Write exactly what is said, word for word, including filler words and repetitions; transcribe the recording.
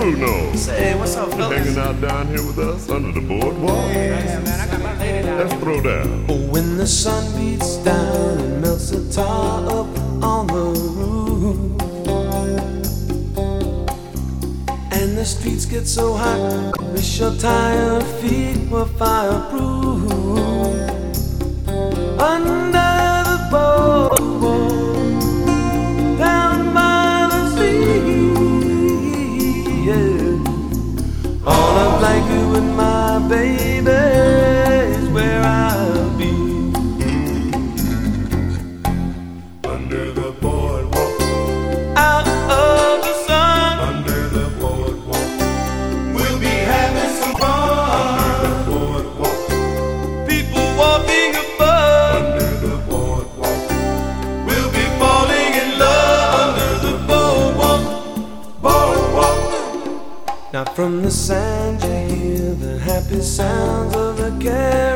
Bruno. Say, what's up, You fellas? hanging out down here with us under the boardwalk? Yeah, man, I got my lady down Let's here. throw down. Oh, when the sun beats down and melts the tar up on the roof, and the streets get so hot, wish your tired feet were fireproof. Under the boardwalk, down by the sea, yeah. On a blanket with my baby is where I'll be. Under the boardwalk, Out of the sun, under the boardwalk, we'll be having some fun. Under the boardwalk, people walking above. under the boardwalk, we'll be falling in love. Under the boardwalk, boardwalk. Now from the sand you hear the happy sounds of the cat.